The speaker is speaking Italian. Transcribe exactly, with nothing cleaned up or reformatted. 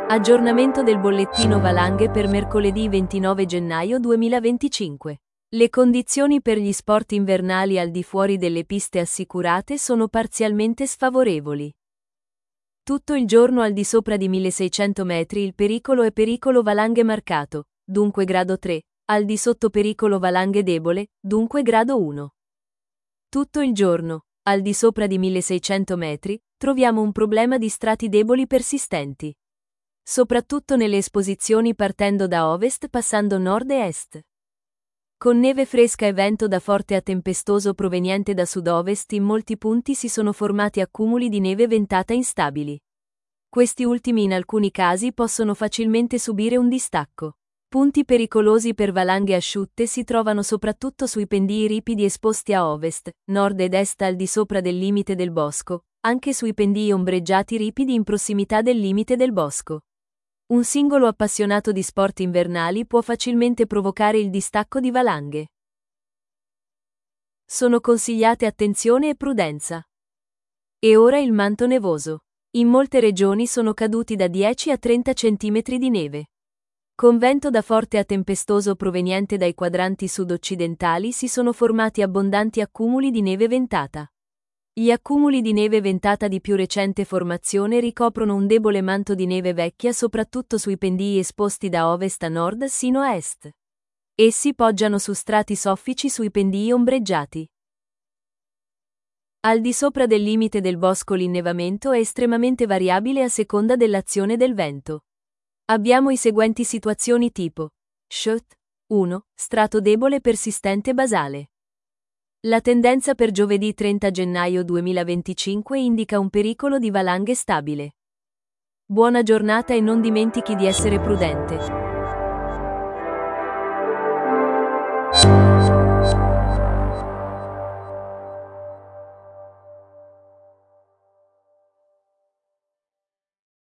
Aggiornamento del bollettino valanghe per mercoledì ventinove gennaio duemilaventicinque. Le condizioni per gli sport invernali al di fuori delle piste assicurate sono parzialmente sfavorevoli. Tutto il giorno al di sopra di milleseicento metri il pericolo è pericolo valanghe marcato, dunque grado tre, al di sotto pericolo valanghe debole, dunque grado uno. Tutto il giorno, al di sopra di milleseicento metri, troviamo un problema di strati deboli persistenti. Soprattutto nelle esposizioni partendo da ovest passando nord e est. Con neve fresca e vento da forte a tempestoso proveniente da sud-ovest in molti punti si sono formati accumuli di neve ventata instabili. Questi ultimi in alcuni casi possono facilmente subire un distacco. Punti pericolosi per valanghe asciutte si trovano soprattutto sui pendii ripidi esposti a ovest, nord ed est al di sopra del limite del bosco, anche sui pendii ombreggiati ripidi in prossimità del limite del bosco. Un singolo appassionato di sport invernali può facilmente provocare il distacco di valanghe. Sono consigliate attenzione e prudenza. E ora il manto nevoso. In molte regioni sono caduti da dieci a trenta centimetri di neve. Con vento da forte a tempestoso proveniente dai quadranti sud-occidentali si sono formati abbondanti accumuli di neve ventata. Gli accumuli di neve ventata di più recente formazione ricoprono un debole manto di neve vecchia soprattutto sui pendii esposti da ovest a nord sino a est. Essi poggiano su strati soffici sui pendii ombreggiati. Al di sopra del limite del bosco l'innevamento è estremamente variabile a seconda dell'azione del vento. Abbiamo i seguenti situazioni tipo: Schott, uno, strato debole persistente basale. La tendenza per giovedì trenta gennaio duemilaventicinque indica un pericolo di valanghe stabile. Buona giornata e non dimentichi di essere prudente.